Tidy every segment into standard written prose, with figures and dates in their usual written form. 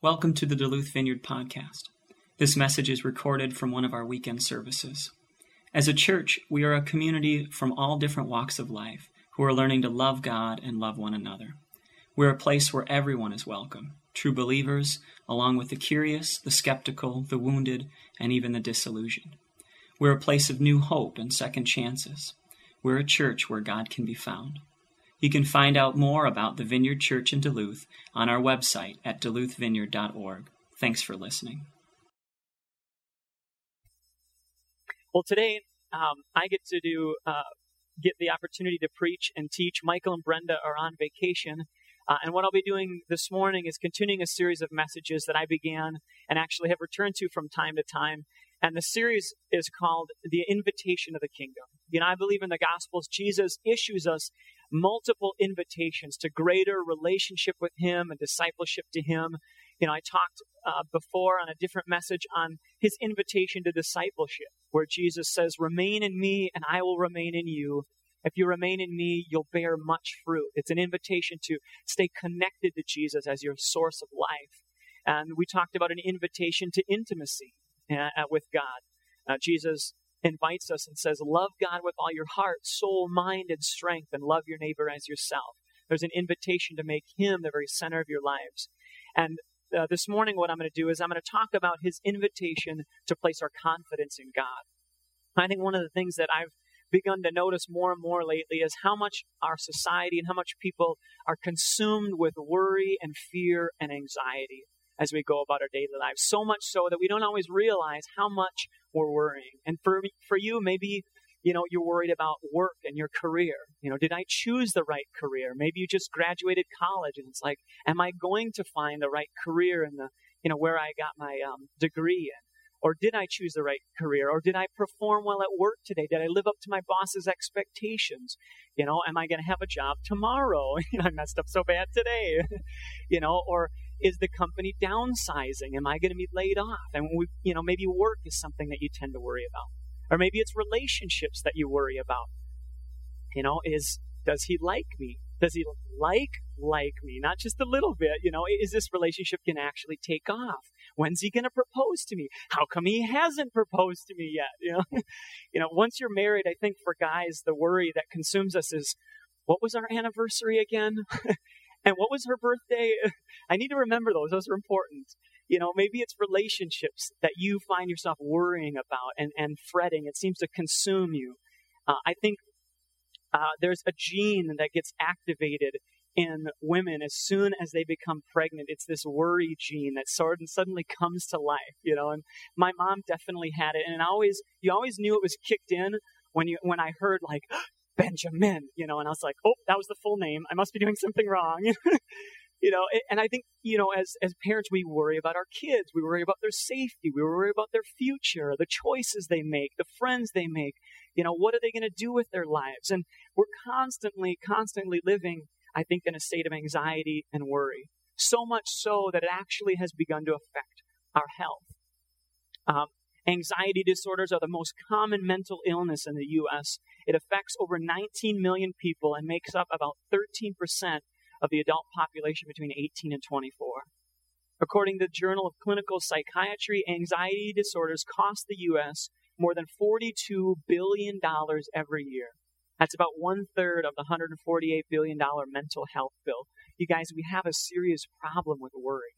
Welcome to the Duluth Vineyard Podcast. This message is recorded from one of our weekend services. As a church, we are a community from all different walks of life who are learning to love God and love one another. We're a place where everyone is welcome, true believers, along with the curious, the skeptical, the wounded, and even the disillusioned. We're a place of new hope and second chances. We're a church where God can be found. You can find out more about the Vineyard Church in Duluth on our website at duluthvineyard.org. Thanks for listening. Well, today I get to get the opportunity to preach and teach. Michael and Brenda are on vacation. And what I'll be doing this morning is continuing a series of messages that I began and actually have returned to from time to time. And the series is called The Invitation of the Kingdom. You know, I believe in the Gospels, Jesus issues us multiple invitations to greater relationship with Him and discipleship to Him. You know, I talked before on a different message on His invitation to discipleship, where Jesus says, "Remain in me and I will remain in you. If you remain in me, you'll bear much fruit." It's an invitation to stay connected to Jesus as your source of life. And we talked about an invitation to intimacy with God. Jesus invites us and says, love God with all your heart, soul, mind, and strength, and love your neighbor as yourself. There's an invitation to make Him the very center of your lives. And this morning what I'm going to do is I'm going to talk about His invitation to place our confidence in God. I think one of the things that I've begun to notice more and more lately is how much our society and how much people are consumed with worry and fear and anxiety as we go about our daily lives. So much so that we don't always realize how much we're worrying. And for you, maybe, you're worried about work and your career. Did I choose the right career? Maybe you just graduated college and it's like, am I going to find the right career in where I got my degree in? Or did I choose the right career? Or did I perform well at work today? Did I live up to my boss's expectations? Am I going to have a job tomorrow? I messed up so bad today. Or is the company downsizing? Am I going to be laid off? And maybe work is something that you tend to worry about. Or maybe it's relationships that you worry about. Does he like me? Does he like me? Not just a little bit, is this relationship going to actually take off? When's he going to propose to me? How come he hasn't proposed to me yet? Once you're married, I think for guys, the worry that consumes us is, what was our anniversary again? And what was her birthday? I need to remember those. Those are important. Maybe it's relationships that you find yourself worrying about and fretting. It seems to consume you. I think there's a gene that gets activated in women as soon as they become pregnant. It's this worry gene that suddenly comes to life, and my mom definitely had it. And you always knew it was kicked in when I heard like, Benjamin, and I was like, oh, that was the full name. I must be doing something wrong. And I think, as parents, we worry about our kids. We worry about their safety. We worry about their future, the choices they make, the friends they make. What are they going to do with their lives? And we're constantly living, I think, in a state of anxiety and worry. So much so that it actually has begun to affect our health. Anxiety disorders are the most common mental illness in the U.S. It affects over 19 million people and makes up about 13% of the adult population between 18 and 24. According to the Journal of Clinical Psychiatry, anxiety disorders cost the U.S. more than $42 billion every year. That's about 1/3 of the $148 billion mental health bill. You guys, we have a serious problem with worry.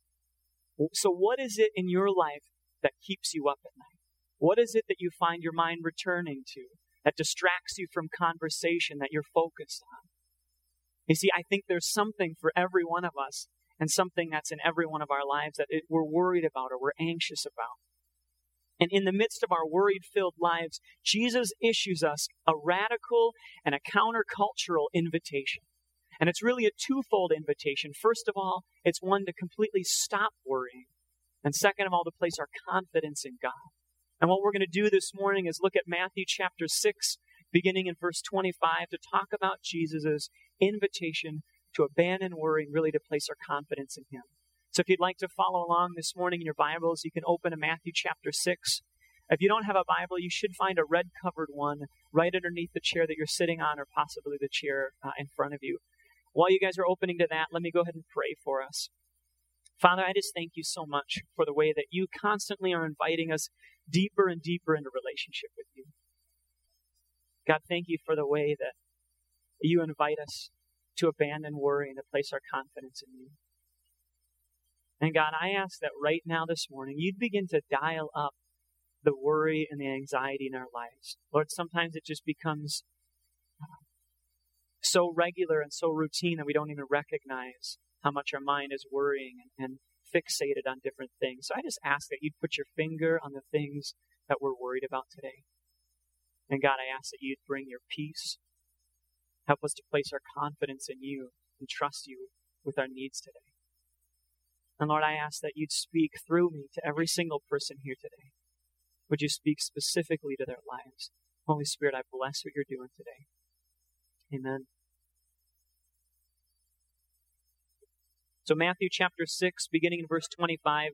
So what is it in your life that keeps you up at night? What is it that you find your mind returning to that distracts you from conversation that you're focused on? You see, I think there's something for every one of us and something that's in every one of our lives that we're worried about or we're anxious about. And in the midst of our worried-filled lives, Jesus issues us a radical and a countercultural invitation. And it's really a twofold invitation. First of all, it's one to completely stop worrying. And second of all, to place our confidence in God. And what we're going to do this morning is look at Matthew chapter 6, beginning in verse 25, to talk about Jesus' invitation to abandon worry and really to place our confidence in Him. So if you'd like to follow along this morning in your Bibles, you can open to Matthew chapter 6. If you don't have a Bible, you should find a red-covered one right underneath the chair that you're sitting on or possibly the chair in front of you. While you guys are opening to that, let me go ahead and pray for us. Father, I just thank you so much for the way that you constantly are inviting us deeper and deeper into relationship with you. God, thank you for the way that you invite us to abandon worry and to place our confidence in you. And God, I ask that right now this morning, you'd begin to dial up the worry and the anxiety in our lives. Lord, sometimes it just becomes so regular and so routine that we don't even recognize how much our mind is worrying and fixated on different things. So I just ask that you'd put your finger on the things that we're worried about today. And God, I ask that you'd bring your peace. Help us to place our confidence in you and trust you with our needs today. And Lord, I ask that you'd speak through me to every single person here today. Would you speak specifically to their lives? Holy Spirit, I bless what you're doing today. Amen. So Matthew chapter 6, beginning in verse 25,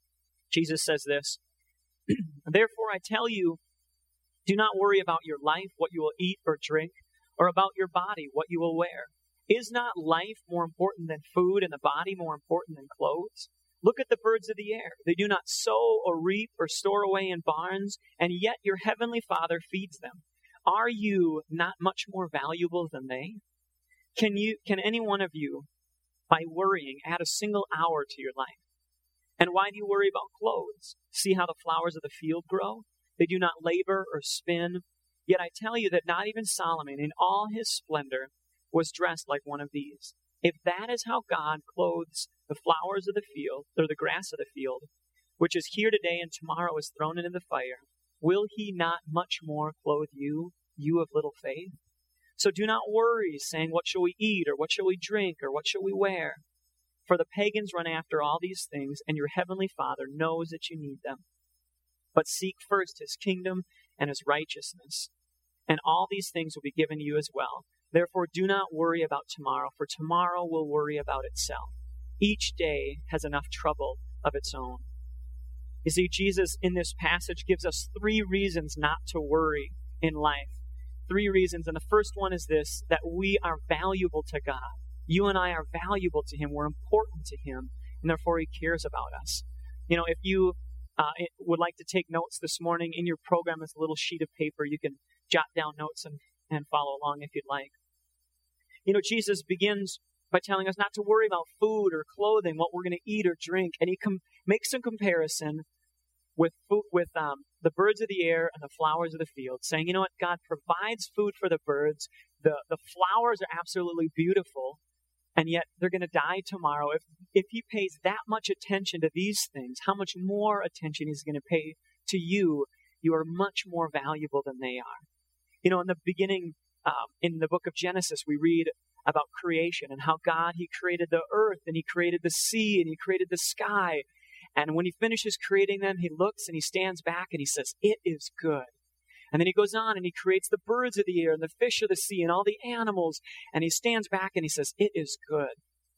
Jesus says this, "Therefore I tell you, do not worry about your life, what you will eat or drink, or about your body, what you will wear. Is not life more important than food, and the body more important than clothes? Look at the birds of the air. They do not sow or reap or store away in barns, and yet your heavenly Father feeds them. Are you not much more valuable than they? Can any one of you, by worrying, add a single hour to your life? And why do you worry about clothes? See how the flowers of the field grow? They do not labor or spin. Yet I tell you that not even Solomon in all his splendor was dressed like one of these. If that is how God clothes the flowers of the field, or the grass of the field, which is here today and tomorrow is thrown into the fire, will he not much more clothe you, you of little faith? So do not worry, saying, what shall we eat, or what shall we drink, or what shall we wear? For the pagans run after all these things, and your heavenly Father knows that you need them. But seek first his kingdom and his righteousness, and all these things will be given you as well. Therefore do not worry about tomorrow, for tomorrow will worry about itself. Each day has enough trouble of its own." You see, Jesus in this passage gives us 3 reasons not to worry in life. 3 reasons, and the first one is this, that we are valuable to God. You and I are valuable to him. We're important to him, and therefore he cares about us. You know, if you would like to take notes this morning, in your program is a little sheet of paper. You can jot down notes and follow along if you'd like. You know, Jesus begins by telling us not to worry about food or clothing, what we're going to eat or drink, and he makes a comparison with the birds of the air and the flowers of the field, saying, you know what, God provides food for the birds. The flowers are absolutely beautiful, and yet they're going to die tomorrow. If he pays that much attention to these things, how much more attention he's going to pay to you? You are much more valuable than they are. You know, in the beginning, in the book of Genesis, we read about creation and how God, he created the earth and he created the sea and he created the sky. And when he finishes creating them, he looks and he stands back and he says, it is good. And then he goes on and he creates the birds of the air and the fish of the sea and all the animals. And he stands back and he says, it is good.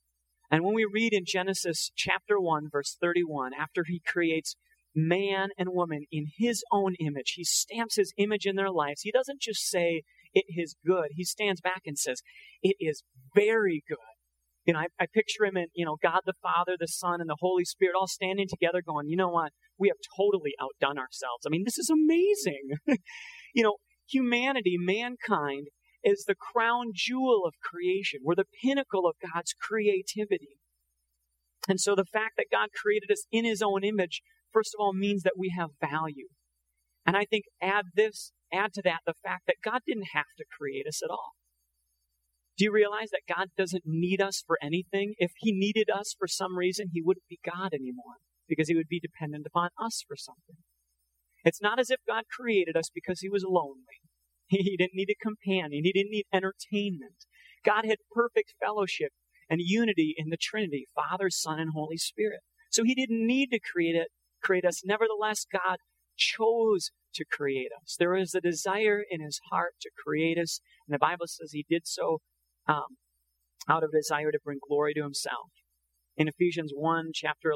And when we read in Genesis chapter 1, verse 31, after he creates man and woman in his own image, he stamps his image in their lives. He doesn't just say, it is good. He stands back and says, it is very good. You know, I picture him in, God the Father, the Son, and the Holy Spirit all standing together going, you know what? We have totally outdone ourselves. I mean, this is amazing. Humanity, mankind, is the crown jewel of creation. We're the pinnacle of God's creativity. And so the fact that God created us in his own image, first of all, means that we have value. And I think add to that the fact that God didn't have to create us at all. Do you realize that God doesn't need us for anything? If he needed us for some reason, he wouldn't be God anymore because he would be dependent upon us for something. It's not as if God created us because he was lonely. He didn't need a companion. He didn't need entertainment. God had perfect fellowship and unity in the Trinity, Father, Son, and Holy Spirit. So he didn't need to create us. Nevertheless, God chose to create us. There is a desire in his heart to create us, and the Bible says he did so out of desire to bring glory to himself. In Ephesians 1,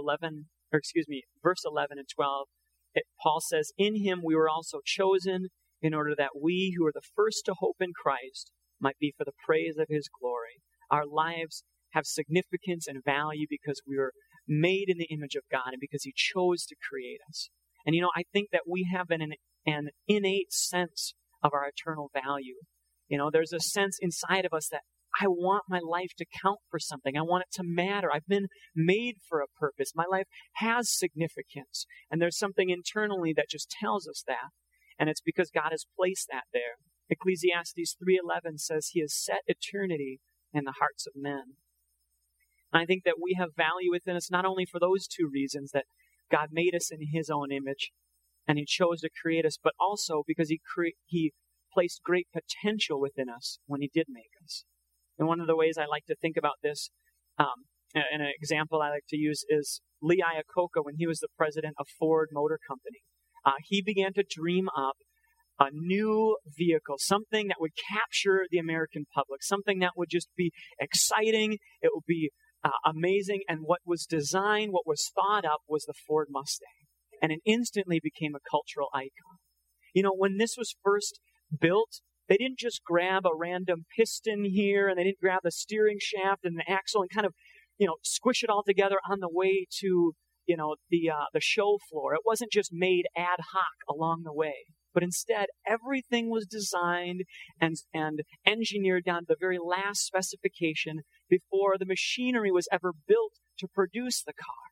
verse 11 and 12, Paul says, in him we were also chosen in order that we who are the first to hope in Christ might be for the praise of his glory. Our lives have significance and value because we were made in the image of God and because he chose to create us. And I think that we have an innate sense of our eternal value. There's a sense inside of us that I want my life to count for something. I want it to matter. I've been made for a purpose. My life has significance. And there's something internally that just tells us that. And it's because God has placed that there. Ecclesiastes 3:11 says he has set eternity in the hearts of men. And I think that we have value within us not only for those two reasons, that God made us in his own image and he chose to create us, but also because he placed great potential within us when he did make us. And one of the ways I like to think about this, and an example I like to use is Lee Iacocca when he was the president of Ford Motor Company. He began to dream up a new vehicle, something that would capture the American public, something that would just be exciting, it would be amazing, and what was designed, what was thought up was the Ford Mustang. And it instantly became a cultural icon. When this was first built, they didn't just grab a random piston here, and they didn't grab the steering shaft and the axle and kind of, squish it all together on the way to, the show floor. It wasn't just made ad hoc along the way, but instead everything was designed and engineered down to the very last specification before the machinery was ever built to produce the car.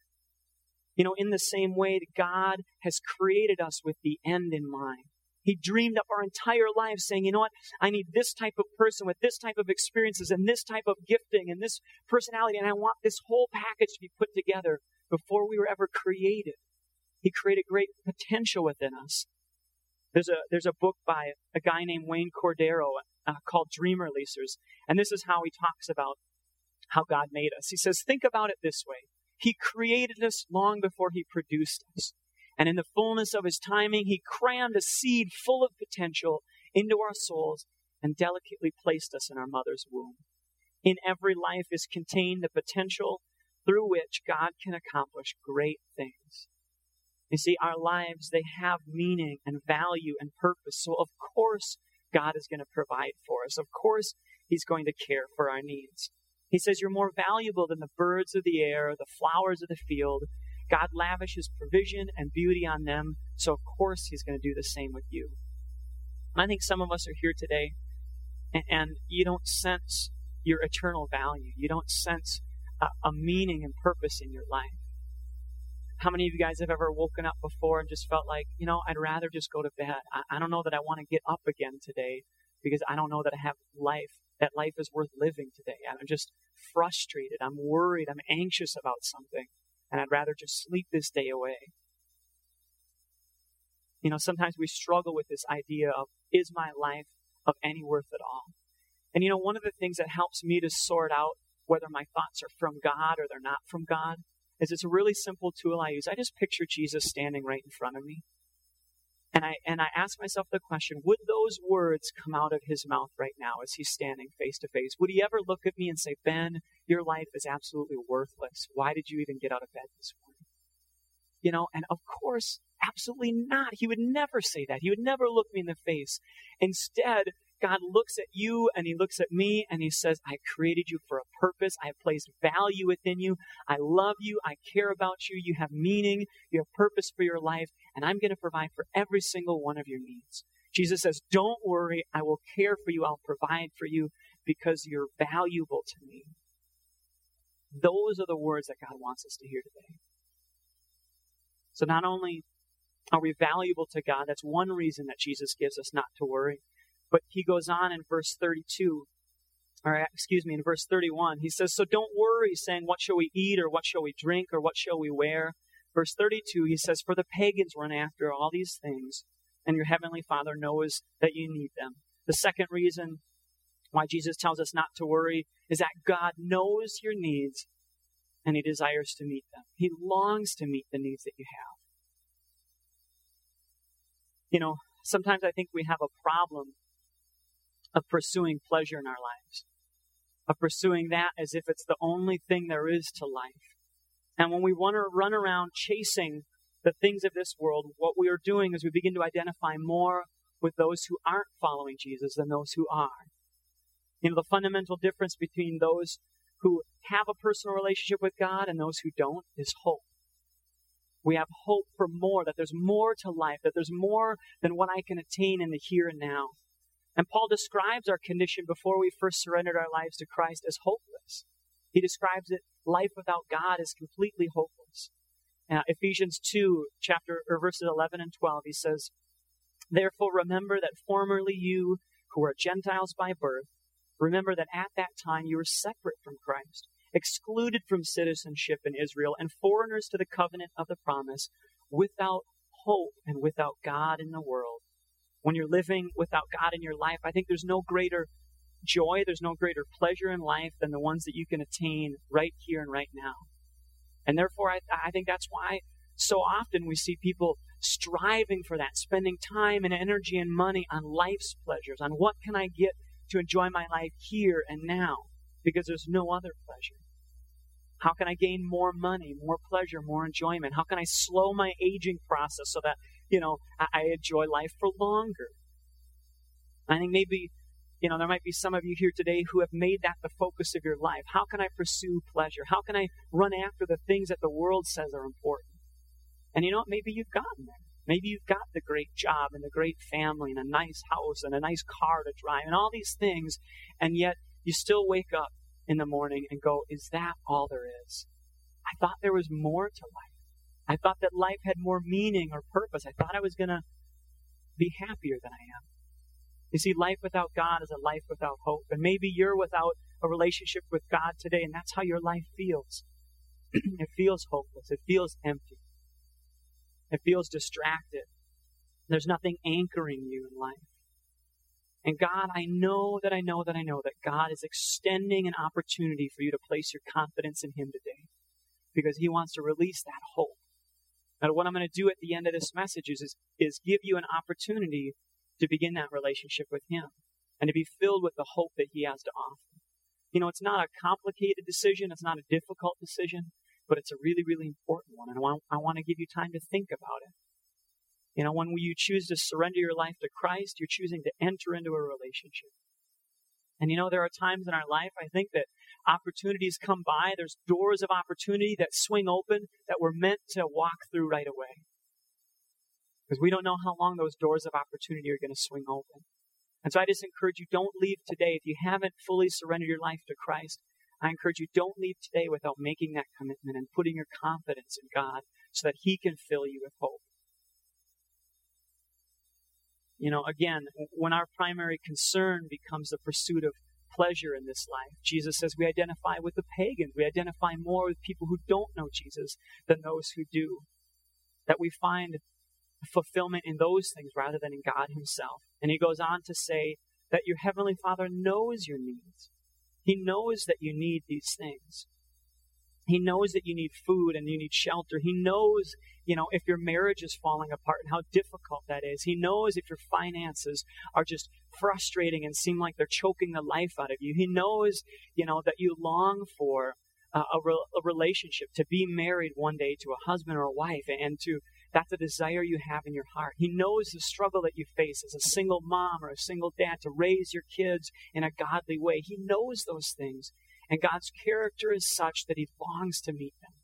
In the same way that God has created us with the end in mind. He dreamed up our entire lives saying, you know what, I need this type of person with this type of experiences and this type of gifting and this personality, and I want this whole package to be put together before we were ever created. He created great potential within us. There's a book by a guy named Wayne Cordero called Dream Releasers, and this is how he talks about how God made us. He says, think about it this way. He created us long before he produced us. And in the fullness of his timing, he crammed a seed full of potential into our souls and delicately placed us in our mother's womb. In every life is contained the potential through which God can accomplish great things. You see, our lives, they have meaning and value and purpose. So of course, God is going to provide for us. Of course, he's going to care for our needs. He says, you're more valuable than the birds of the air, the flowers of the field. God lavishes provision and beauty on them, so of course he's going to do the same with you. I think some of us are here today, and you don't sense your eternal value. You don't sense a meaning and purpose in your life. How many of you guys have ever woken up before and just felt like, I'd rather just go to bed. I don't know that I want to get up again today because I don't know that I have life, that life is worth living today. I'm just frustrated. I'm worried. I'm anxious about something. And I'd rather just sleep this day away. Sometimes we struggle with this idea of, is my life of any worth at all? And one of the things that helps me to sort out whether my thoughts are from God or they're not from God is it's a really simple tool I use. I just picture Jesus standing right in front of me. And I ask myself the question, would those words come out of his mouth right now as he's standing face to face? Would he ever look at me and say, Ben, your life is absolutely worthless. Why did you even get out of bed this morning? And of course, absolutely not. He would never say that. He would never look me in the face. Instead, God looks at you and he looks at me and he says, I created you for a purpose. I have placed value within you. I love you. I care about you. You have meaning. You have purpose for your life. And I'm going to provide for every single one of your needs. Jesus says, don't worry. I will care for you. I'll provide for you because you're valuable to me. Those are the words that God wants us to hear today. So not only are we valuable to God, that's one reason that Jesus gives us not to worry. But he goes on in verse 31, he says, so don't worry, saying, what shall we eat, or what shall we drink, or what shall we wear? Verse 32, he says, for the pagans run after all these things, and your heavenly Father knows that you need them. The second reason why Jesus tells us not to worry is that God knows your needs, and he desires to meet them. He longs to meet the needs that you have. Sometimes I think we have a problem of pursuing pleasure in our lives, of pursuing that as if it's the only thing there is to life. And when we want to run around chasing the things of this world, what we are doing is we begin to identify more with those who aren't following Jesus than those who are. The fundamental difference between those who have a personal relationship with God and those who don't is hope. We have hope for more, that there's more to life, that there's more than what I can attain in the here and now. And Paul describes our condition before we first surrendered our lives to Christ as hopeless. He describes it, life without God is completely hopeless. Ephesians 2, verses 11 and 12, he says, "Therefore remember that formerly you, who were Gentiles by birth, remember that at that time you were separate from Christ, excluded from citizenship in Israel, and foreigners to the covenant of the promise, without hope and without God in the world." When you're living without God in your life, I think there's no greater joy, there's no greater pleasure in life than the ones that you can attain right here and right now. And therefore, I think that's why so often we see people striving for that, spending time and energy and money on life's pleasures, on what can I get to enjoy my life here and now, because there's no other pleasure. How can I gain more money, more pleasure, more enjoyment? How can I slow my aging process so that, I enjoy life for longer? I think maybe, there might be some of you here today who have made that the focus of your life. How can I pursue pleasure? How can I run after the things that the world says are important? And maybe you've gotten there. Maybe you've got the great job and the great family and a nice house and a nice car to drive and all these things, and yet you still wake up in the morning and go, is that all there is? I thought there was more to life. I thought that life had more meaning or purpose. I thought I was going to be happier than I am. You see, life without God is a life without hope. And maybe you're without a relationship with God today, and that's how your life feels. It feels hopeless. It feels empty. It feels distracted. There's nothing anchoring you in life. And God, I know that God is extending an opportunity for you to place your confidence in Him today, because He wants to release that hope. Now, what I'm going to do at the end of this message is give you an opportunity to begin that relationship with Him and to be filled with the hope that He has to offer. It's not a complicated decision. It's not a difficult decision, but it's a really, really important one. And I want to give you time to think about it. When you choose to surrender your life to Christ, you're choosing to enter into a relationship. And there are times in our life, I think, that opportunities come by. There's doors of opportunity that swing open that we're meant to walk through right away. Because we don't know how long those doors of opportunity are going to swing open. And so I just encourage you, don't leave today. If you haven't fully surrendered your life to Christ, I encourage you, don't leave today without making that commitment and putting your confidence in God so that He can fill you with hope. Again, when our primary concern becomes the pursuit of pleasure in this life, Jesus says we identify with the pagans. We identify more with people who don't know Jesus than those who do. That we find fulfillment in those things rather than in God Himself. And He goes on to say that your Heavenly Father knows your needs. He knows that you need these things. He knows that you need food and you need shelter. He knows, if your marriage is falling apart and how difficult that is. He knows if your finances are just frustrating and seem like they're choking the life out of you. He knows, that you long for a relationship, to be married one day to a husband or a wife, and that's a desire you have in your heart. He knows the struggle that you face as a single mom or a single dad to raise your kids in a godly way. He knows those things. And God's character is such that He longs to meet them.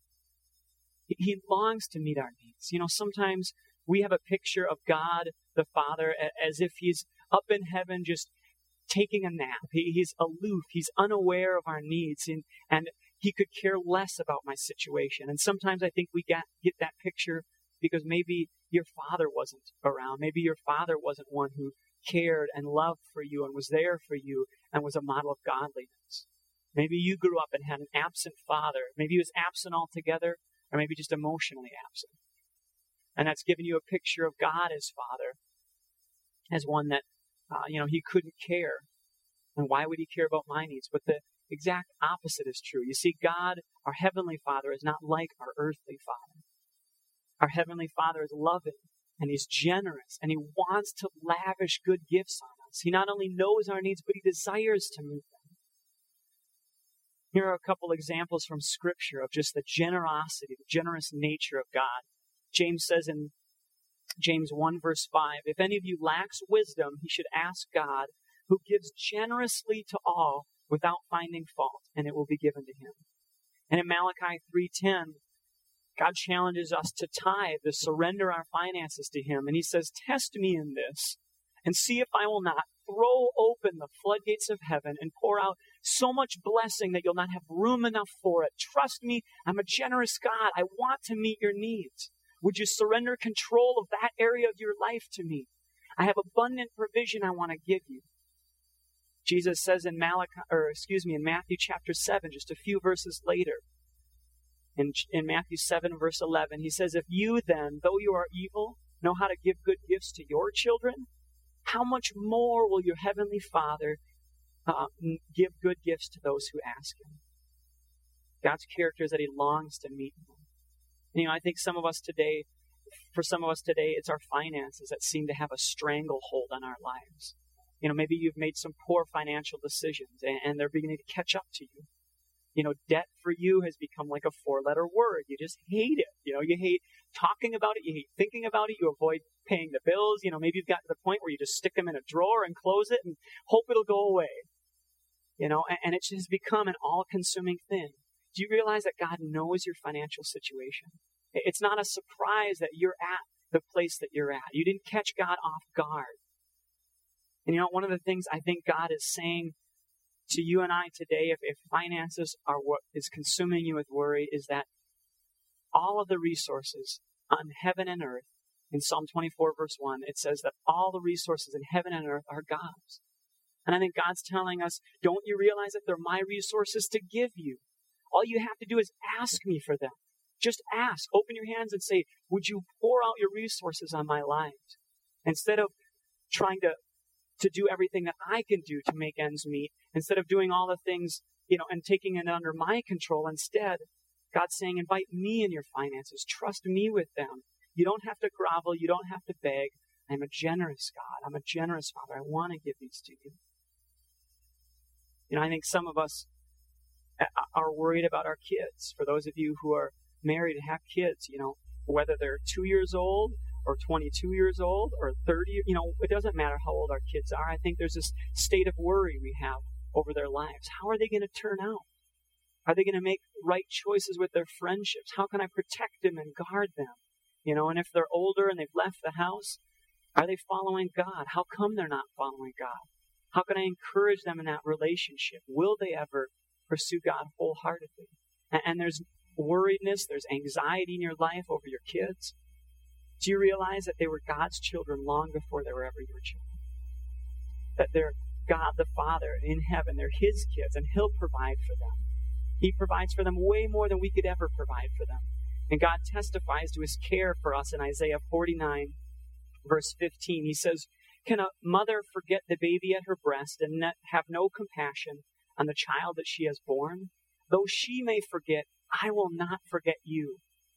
He longs to meet our needs. Sometimes we have a picture of God the Father as if He's up in heaven just taking a nap. He's aloof. He's unaware of our needs. And He could care less about my situation. And sometimes I think we get that picture because maybe your father wasn't around. Maybe your father wasn't one who cared and loved for you and was there for you and was a model of godliness. Maybe you grew up and had an absent father. Maybe he was absent altogether, or maybe just emotionally absent. And that's given you a picture of God as Father, as one that, He couldn't care. And why would He care about my needs? But the exact opposite is true. You see, God, our Heavenly Father, is not like our earthly Father. Our Heavenly Father is loving, and He's generous, and He wants to lavish good gifts on us. He not only knows our needs, but He desires to meet them. Here are a couple examples from Scripture of just the generosity, the generous nature of God. James says in James 1 verse 5, if any of you lacks wisdom, he should ask God, who gives generously to all without finding fault, and it will be given to him. And in Malachi 3:10, God challenges us to tithe, to surrender our finances to him. And he says, test me in this and see if I will not throw open the floodgates of heaven and pour out so much blessing that you'll not have room enough for it. Trust me, I'm a generous God. I want to meet your needs. Would you surrender control of that area of your life to me? I have abundant provision I want to give you. Jesus says in Matthew chapter 7, just a few verses later, in Matthew 7 verse 11, he says, if you then, though you are evil, know how to give good gifts to your children, how much more will your heavenly Father give good gifts to those who ask him? God's character is that he longs to meet them. You know, I think for some of us today, it's our finances that seem to have a stranglehold on our lives. You know, maybe you've made some poor financial decisions and they're beginning to catch up to you. You know, debt for you has become like a 4-letter word. You just hate it. You know, you hate talking about it. You hate thinking about it. You avoid paying the bills. You know, maybe you've gotten to the point where you just stick them in a drawer and close it and hope it'll go away. You know, and it has become an all-consuming thing. Do you realize that God knows your financial situation? It's not a surprise that you're at the place that you're at. You didn't catch God off guard. And you know, one of the things I think God is saying to you and I today, if finances are what is consuming you with worry, is that all of the resources on heaven and earth, in Psalm 24 verse 1, it says that all the resources in heaven and earth are God's. And I think God's telling us, don't you realize that they're my resources to give you? All you have to do is ask me for them. Just ask. Open your hands and say, would you pour out your resources on my life? Instead of trying to do everything that I can do to make ends meet, instead of doing all the things, you know, and taking it under my control. Instead, God's saying, invite me in your finances. Trust me with them. You don't have to grovel. You don't have to beg. I'm a generous God. I'm a generous Father. I want to give these to you. You know, I think some of us are worried about our kids. For those of you who are married and have kids, you know, whether they're 2 years old or 22 years old or 30, you know, it doesn't matter how old our kids are. I think there's this state of worry we have over their lives. How are they going to turn out? Are they going to make right choices with their friendships? How can I protect them and guard them? You know, and if they're older and they've left the house, are they following God? How come they're not following God? How can I encourage them in that relationship? Will they ever pursue God wholeheartedly? And there's worriedness, there's anxiety in your life over your kids. Do you realize that they were God's children long before they were ever your children? That they're God the Father in heaven, they're his kids, and he'll provide for them. He provides for them way more than we could ever provide for them. And God testifies to his care for us in Isaiah 49, verse 15. He says, can a mother forget the baby at her breast and have no compassion on the child that she has born? Though she may forget, I will not forget you.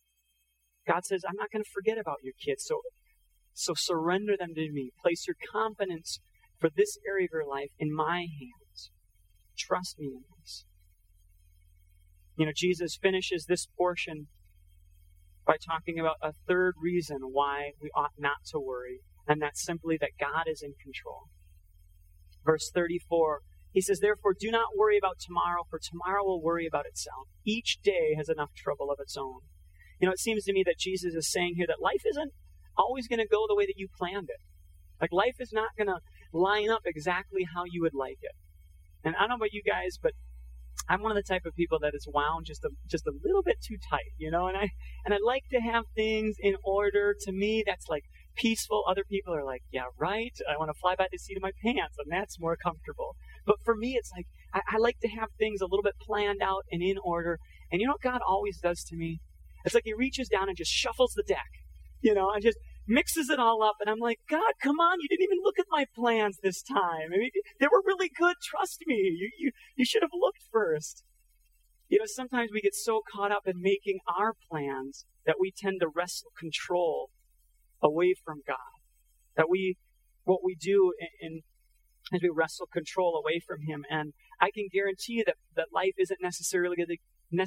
God says, I'm not going to forget about your kids, so surrender them to me. Place your confidence for this area of your life in my hands. Trust me in this. You know, Jesus finishes this portion by talking about a third reason why we ought not to worry, and that's simply that God is in control. Verse 34, he says, therefore, do not worry about tomorrow, for tomorrow will worry about itself. Each day has enough trouble of its own. You know, it seems to me that Jesus is saying here that life isn't always going to go the way that you planned it. Like, life is not going to line up exactly how you would like it. And I don't know about you guys, but I'm one of the type of people that is wound just a little bit too tight, you know, and I like to have things in order. To me, that's like peaceful. Other people are like, yeah, right. I want to fly by the seat of my pants, and that's more comfortable. But for me, it's like, I like to have things a little bit planned out and in order. And you know what God always does to me? It's like he reaches down and just shuffles the deck, you know, and just mixes it all up. And I'm like, God, come on. You didn't even look at my plans this time. I mean, they were really good. Trust me. You should have looked first. You know, sometimes we get so caught up in making our plans that we tend to wrestle control away from God. That what we do is we wrestle control away from him. And I can guarantee you that life isn't necessarily going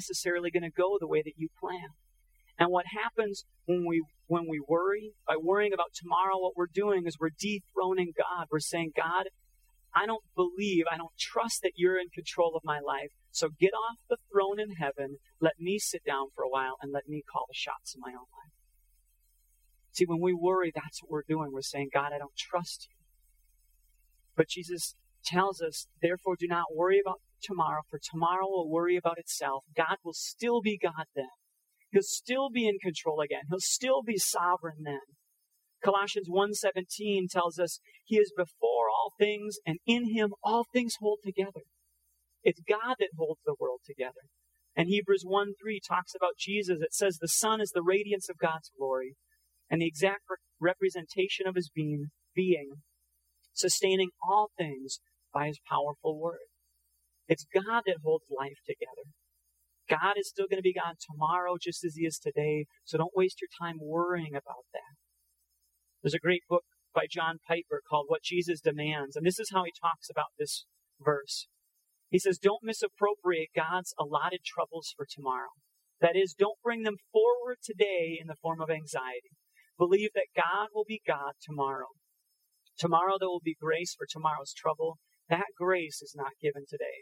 to go the way that you plan. And what happens when we worry, by worrying about tomorrow, what we're doing is we're dethroning God. We're saying, God, I don't trust that you're in control of my life. So get off the throne in heaven, let me sit down for a while, and let me call the shots in my own life. See, when we worry, that's what we're doing. We're saying, God, I don't trust you. But Jesus tells us, therefore, do not worry about tomorrow, for tomorrow will worry about itself. God will still be God then. He'll still be in control again. He'll still be sovereign then. Colossians 1:17 tells us he is before all things, and in him all things hold together. It's God that holds the world together. And Hebrews 1:3 talks about Jesus. It says the Son is the radiance of God's glory and the exact representation of his being, sustaining all things by his powerful word. It's God that holds life together. God is still going to be God tomorrow just as he is today, so don't waste your time worrying about that. There's a great book by John Piper called What Jesus Demands, and this is how he talks about this verse. He says, don't misappropriate God's allotted troubles for tomorrow. That is, don't bring them forward today in the form of anxiety. Believe that God will be God tomorrow. Tomorrow there will be grace for tomorrow's trouble. That grace is not given today.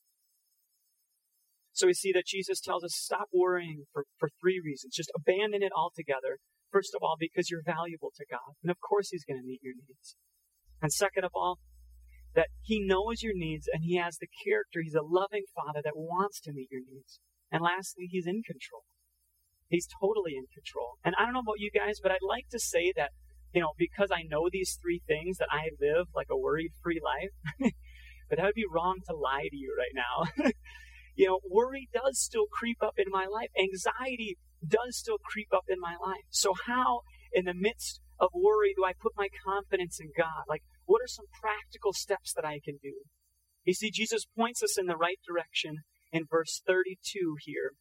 So we see that Jesus tells us stop worrying for 3 reasons. Just abandon it altogether. First of all, because you're valuable to God. And of course he's going to meet your needs. And second of all, that he knows your needs and he has the character. He's a loving Father that wants to meet your needs. And lastly, he's in control. He's totally in control. And I don't know about you guys, but I'd like to say that, because I know these 3 things, that I live like a worry-free life. But that would be wrong to lie to you right now. Worry does still creep up in my life. Anxiety does still creep up in my life. So how, in the midst of worry, do I put my confidence in God? Like, what are some practical steps that I can do? You see, Jesus points us in the right direction in verse 32 here.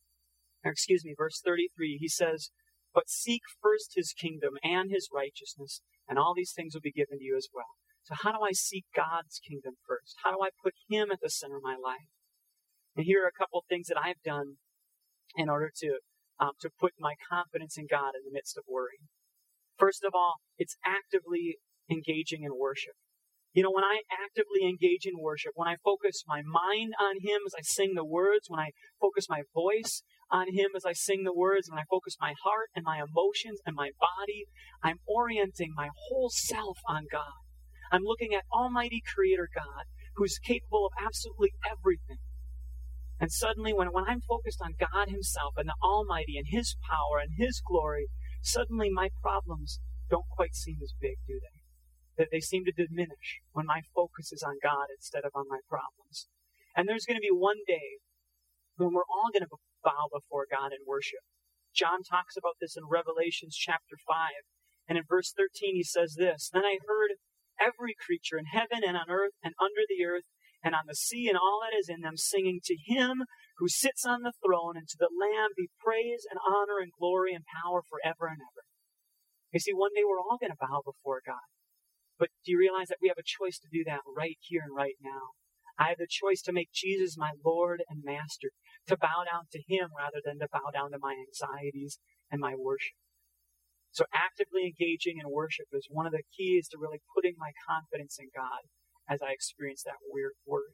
Verse 33. He says, but seek first his kingdom and his righteousness, and all these things will be given to you as well. So how do I seek God's kingdom first? How do I put him at the center of my life? And here are a couple things that I've done in order to put my confidence in God in the midst of worry. First of all, it's actively engaging in worship. When I actively engage in worship, when I focus my mind on him as I sing the words, when I focus my voice on him as I sing the words, when I focus my heart and my emotions and my body, I'm orienting my whole self on God. I'm looking at Almighty Creator God, who's capable of absolutely everything. And suddenly, when I'm focused on God himself and the Almighty and his power and his glory, suddenly my problems don't quite seem as big, do they? That they seem to diminish when my focus is on God instead of on my problems. And there's going to be one day when we're all going to bow before God in worship. John talks about this in Revelation chapter 5. And in verse 13 he says this, then I heard every creature in heaven and on earth and under the earth and on the sea and all that is in them, singing to him who sits on the throne and to the Lamb be praise and honor and glory and power forever and ever. You see, one day we're all going to bow before God. But do you realize that we have a choice to do that right here and right now? I have the choice to make Jesus my Lord and Master, to bow down to him rather than to bow down to my anxieties and my worship. So actively engaging in worship is one of the keys to really putting my confidence in God as I experience that weird worry.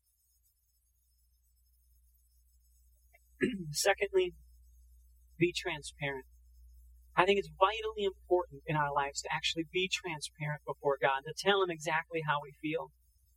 Secondly, be transparent. I think it's vitally important in our lives to actually be transparent before God, to tell him exactly how we feel.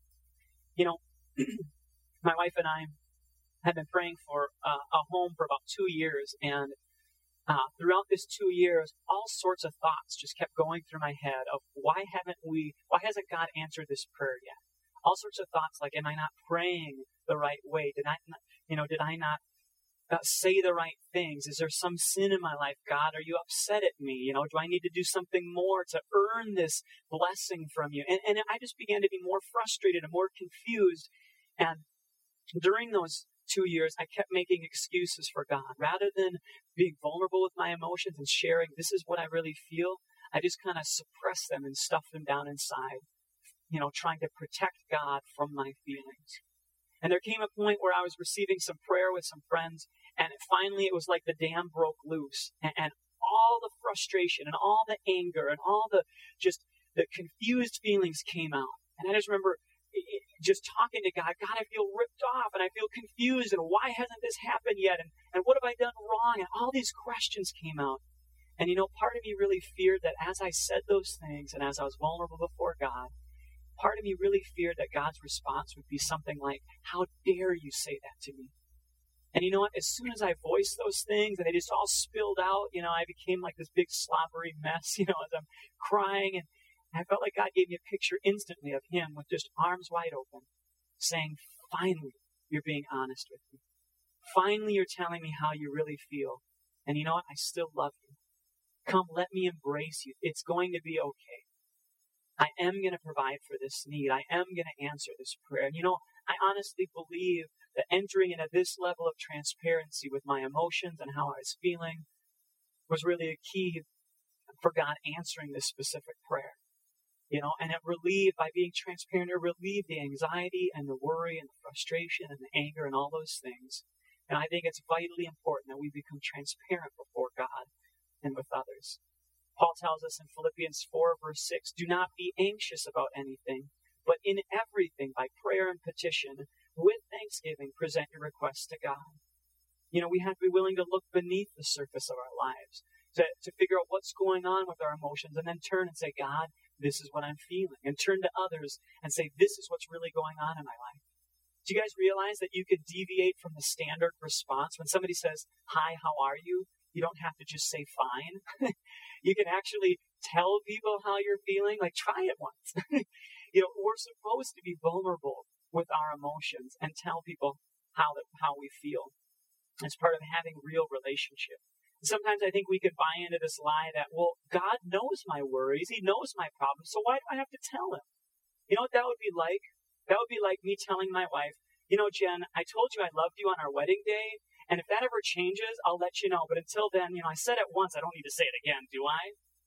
My wife and I have been praying for a home for about 2 years, and throughout this 2 years, all sorts of thoughts just kept going through my head of why hasn't God answered this prayer yet? All sorts of thoughts like, am I not praying the right way? Did I not say the right things? Is there some sin in my life? God, are you upset at me? Do I need to do something more to earn this blessing from you? And I just began to be more frustrated and more confused. And during those 2 years, I kept making excuses for God. Rather than being vulnerable with my emotions and sharing, this is what I really feel, I just kind of suppressed them and stuffed them down inside, trying to protect God from my feelings. And there came a point where I was receiving some prayer with some friends, and finally it was like the dam broke loose, and all the frustration and all the anger and all the confused feelings came out. And I just remember, just talking to God, God, I feel ripped off and I feel confused and why hasn't this happened yet? And what have I done wrong? And all these questions came out. And part of me really feared that as I said those things and as I was vulnerable before God, part of me really feared that God's response would be something like, how dare you say that to me? And you know what? As soon as I voiced those things and they just all spilled out, I became like this big slobbery mess, as I'm crying. And I felt like God gave me a picture instantly of him with just arms wide open, saying, finally, you're being honest with me. Finally, you're telling me how you really feel. And you know what? I still love you. Come, let me embrace you. It's going to be okay. I am going to provide for this need. I am going to answer this prayer. And I honestly believe that entering into this level of transparency with my emotions and how I was feeling was really a key for God answering this specific prayer. And it relieved, by being transparent, it relieved the anxiety and the worry and the frustration and the anger and all those things. And I think it's vitally important that we become transparent before God and with others. Paul tells us in Philippians 4, verse 6, do not be anxious about anything, but in everything, by prayer and petition, with thanksgiving, present your requests to God. We have to be willing to look beneath the surface of our lives, to figure out what's going on with our emotions, and then turn and say, God, this is what I'm feeling. And turn to others and say, this is what's really going on in my life. Do you guys realize that you could deviate from the standard response? When somebody says, hi, how are you? You don't have to just say fine. You can actually tell people how you're feeling. Like, try it once. We're supposed to be vulnerable with our emotions and tell people how we feel. It's part of having real relationship. Sometimes I think we could buy into this lie that, well, God knows my worries. He knows my problems. So why do I have to tell him? You know what that would be like? That would be like me telling my wife, Jen, I told you I loved you on our wedding day. And if that ever changes, I'll let you know. But until then, I said it once. I don't need to say it again, do I?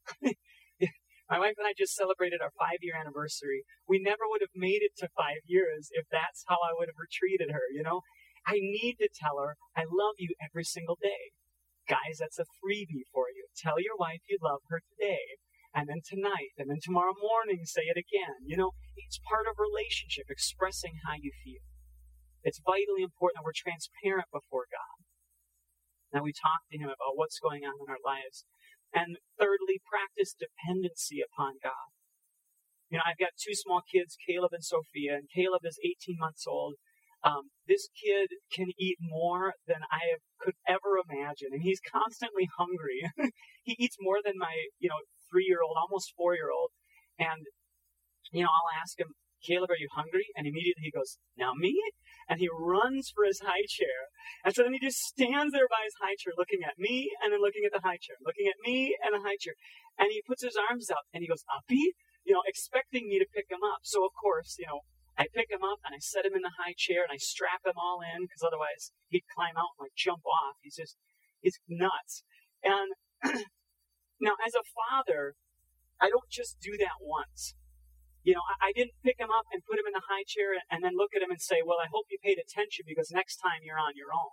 My wife and I just celebrated our 5-year anniversary. We never would have made it to 5 years if that's how I would have treated her, I need to tell her I love you every single day. Guys, that's a freebie for you. Tell your wife you love her today, and then tonight, and then tomorrow morning, say it again. It's part of relationship, expressing how you feel. It's vitally important that we're transparent before God. That we talk to him about what's going on in our lives. And thirdly, practice dependency upon God. I've got 2 small kids, Caleb and Sophia, and Caleb is 18 months old. This kid can eat more than I could ever imagine, and he's constantly hungry. He eats more than my, 3-year-old, almost 4-year-old. And, I'll ask him, Caleb, are you hungry? And immediately he goes, now me? And he runs for his high chair. And so then he just stands there by his high chair looking at me and then looking at the high chair, looking at me and the high chair. And he puts his arms out and he goes, uppy, expecting me to pick him up. So, of course, I pick him up and I set him in the high chair and I strap him all in because otherwise he'd climb out and jump off. He's nuts. And now as a father, I don't just do that once. I didn't pick him up and put him in the high chair and then look at him and say, well, I hope you paid attention because next time you're on your own.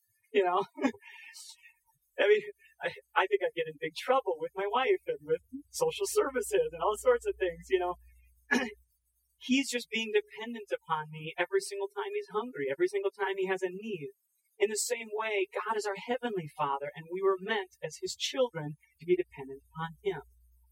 I think I'd get in big trouble with my wife and with social services and all sorts of things, He's just being dependent upon me every single time he's hungry, every single time he has a need. In the same way, God is our heavenly Father, and we were meant as his children to be dependent upon him.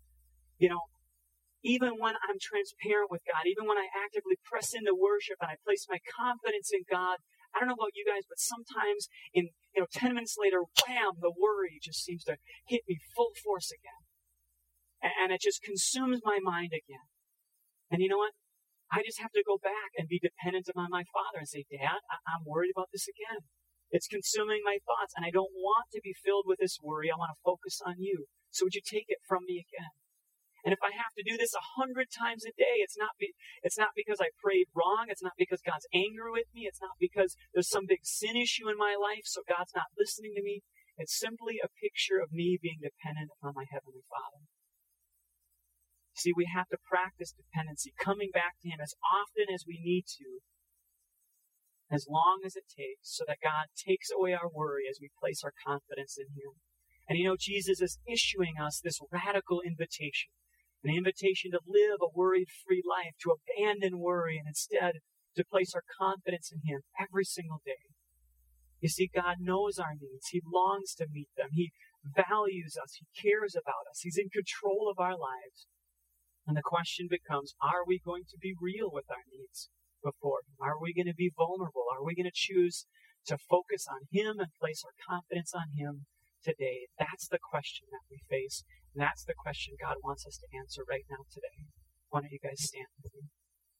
Even when I'm transparent with God, even when I actively press into worship and I place my confidence in God, I don't know about you guys, but sometimes 10 minutes later, wham, the worry just seems to hit me full force again. And it just consumes my mind again. And you know what? I just have to go back and be dependent upon my Father and say, Dad, I'm worried about this again. It's consuming my thoughts, and I don't want to be filled with this worry. I want to focus on you. So would you take it from me again? And if I have to do this 100 times a day, it's not because I prayed wrong. It's not because God's angry with me. It's not because there's some big sin issue in my life, so God's not listening to me. It's simply a picture of me being dependent upon my Heavenly Father. See, we have to practice dependency, coming back to him as often as we need to, as long as it takes, so that God takes away our worry as we place our confidence in him. And Jesus is issuing us this radical invitation. An invitation to live a worry-free life, to abandon worry and instead to place our confidence in Him every single day. You see, God knows our needs. He longs to meet them. He values us. He cares about us. He's in control of our lives. And the question becomes, are we going to be real with our needs before Him? Are we going to be vulnerable? Are we going to choose to focus on Him and place our confidence on Him today? That's the question that we face. And that's the question God wants us to answer right now today. Why don't you guys stand with me?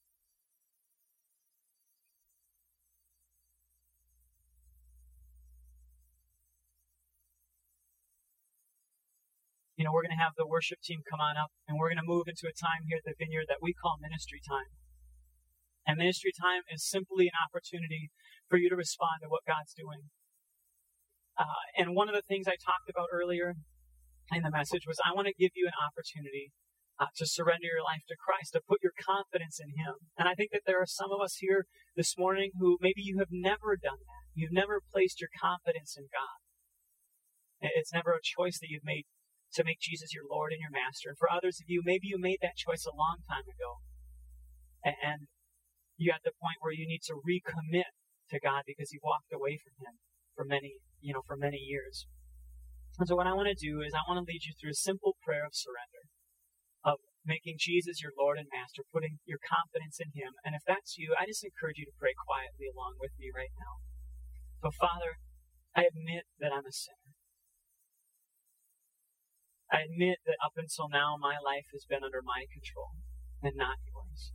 We're going to have the worship team come on up, and we're going to move into a time here at the Vineyard that we call ministry time. And ministry time is simply an opportunity for you to respond to what God's doing. And one of the things I talked about earlier in the message was I want to give you an opportunity to surrender your life to Christ, to put your confidence in Him. And I think that there are some of us here this morning who maybe you have never done that. You've never placed your confidence in God. It's never a choice that you've made to make Jesus your Lord and your Master. And for others of you, maybe you made that choice a long time ago. And you're at the point where you need to recommit to God because you walked away from Him for many years. And so what I want to do is I want to lead you through a simple prayer of surrender, of making Jesus your Lord and Master, putting your confidence in Him. And if that's you, I just encourage you to pray quietly along with me right now. So Father, I admit that I'm a sinner. I admit that up until now, my life has been under my control and not yours.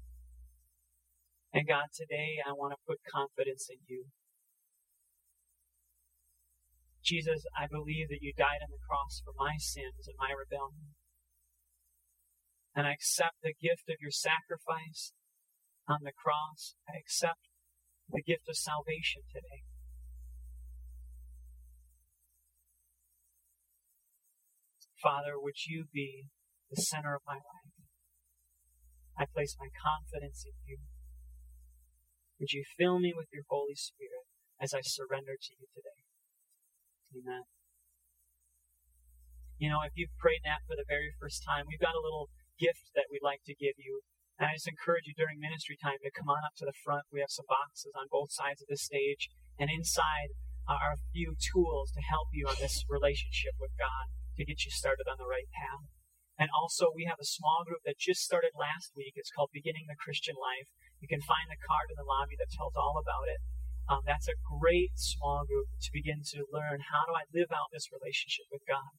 And God, today I want to put confidence in You. Jesus, I believe that You died on the cross for my sins and my rebellion. And I accept the gift of Your sacrifice on the cross. I accept the gift of salvation today. Father, would You be the center of my life? I place my confidence in You. Would You fill me with Your Holy Spirit as I surrender to You today? Amen. If you've prayed that for the very first time, we've got a little gift that we'd like to give you. And I just encourage you during ministry time to come on up to the front. We have some boxes on both sides of the stage. And inside are a few tools to help you on this relationship with God, to get you started on the right path. And also, we have a small group that just started last week. It's called Beginning the Christian Life. You can find the card in the lobby that tells all about it. That's a great small group to begin to learn, how do I live out this relationship with God?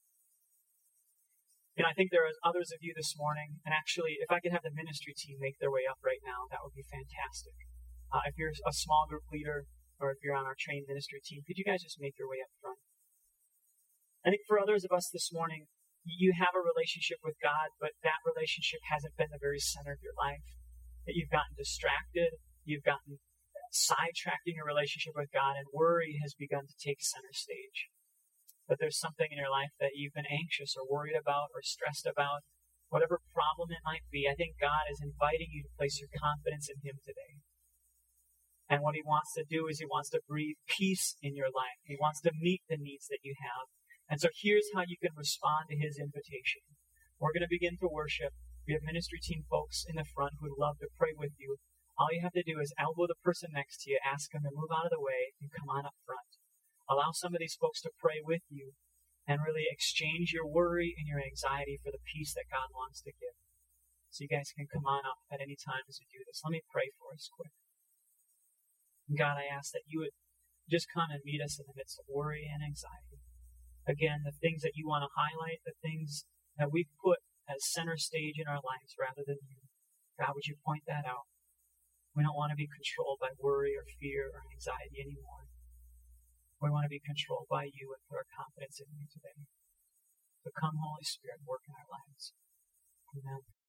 I think there are others of you this morning, and actually, if I could have the ministry team make their way up right now, that would be fantastic. If you're a small group leader, or if you're on our trained ministry team, could you guys just make your way up front? I think for others of us this morning, you have a relationship with God, but that relationship hasn't been the very center of your life. That you've gotten distracted, you've gotten sidetracked in your relationship with God, and worry has begun to take center stage. But there's something in your life that you've been anxious or worried about or stressed about, whatever problem it might be. I think God is inviting you to place your confidence in Him today. And what He wants to do is He wants to breathe peace in your life. He wants to meet the needs that you have. And so here's how you can respond to His invitation. We're going to begin to worship. We have ministry team folks in the front who would love to pray with you. All you have to do is elbow the person next to you, ask them to move out of the way, and come on up front. Allow some of these folks to pray with you and really exchange your worry and your anxiety for the peace that God wants to give. So you guys can come on up at any time as we do this. Let me pray for us quick. God, I ask that You would just come and meet us in the midst of worry and anxiety. Again, the things that You want to highlight, the things that we put as center stage in our lives rather than You. God, would You point that out? We don't want to be controlled by worry or fear or anxiety anymore. We want to be controlled by You and put our confidence in You today. So come, Holy Spirit, work in our lives. Amen.